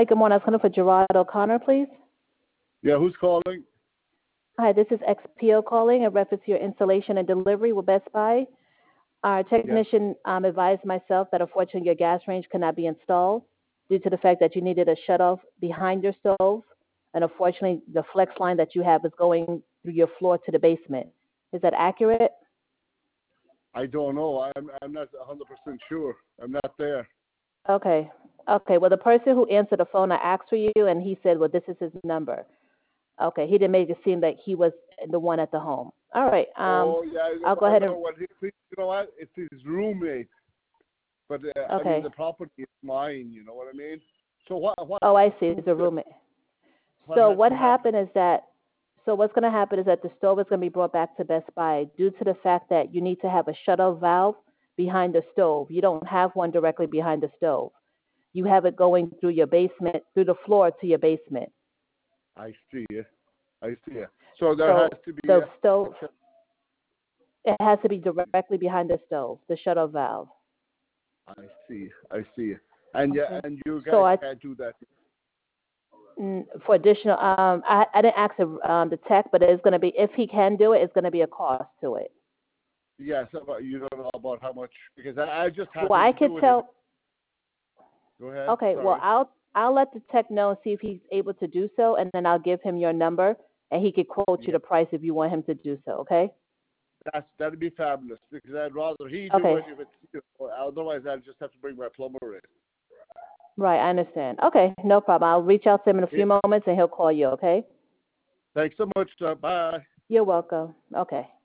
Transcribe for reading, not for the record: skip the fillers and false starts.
Hi, good morning. I was calling for Gerard O'Connor, please. Yeah, who's calling? Hi, this is XPO calling in reference to your installation and delivery with Best Buy. Our Yes, technician advised myself that unfortunately your gas range cannot be installed due to the fact that you needed a shutoff behind your stove, and unfortunately the flex line that you have is going through your floor to the basement. Is that accurate? I don't know. I'm not 100% sure. I'm not there. Okay. Okay. Well, the person who answered the phone, I asked for you, and he said, well, this is his number. Okay. He didn't make it seem like he was the one at the home. All right. Oh yeah, I'll go I ahead know and. what. You know what? It's his roommate, but I mean Okay. the property is mine. You know what I mean? So what Oh, I see. It's a roommate. what So has what to happen? happened is that. So what's going to happen is that the stove is going to be brought back to Best Buy due to the fact that you need to have a shut-off valve behind the stove. You don't have one directly behind the stove. You have it going through your basement, through the floor to your basement. I see it. I see it. So there has So to be the stove, it has to be directly behind the stove, the shut-off valve. I see. I see it. And yeah, Okay. and you So guys can't do that. for additional, I didn't ask the tech, but it's going to be, if he can do it, it's going to be a cost to it. Yes, but you don't know about how much because I just Well, happened I to could do it. tell. Go ahead. Okay, well, Sorry. I'll let the tech know and see if he's able to do so, and then I'll give him your number, and he could quote you Yeah, the price if you want him to do so. Okay. that'd be fabulous because I'd rather he do Okay. it if it's otherwise I'll just have to bring my plumber in. Right, I understand. Okay, no problem. I'll reach out to him in a Yeah. few moments, and he'll call you. Okay. Thanks so much. Bye. You're welcome. Okay.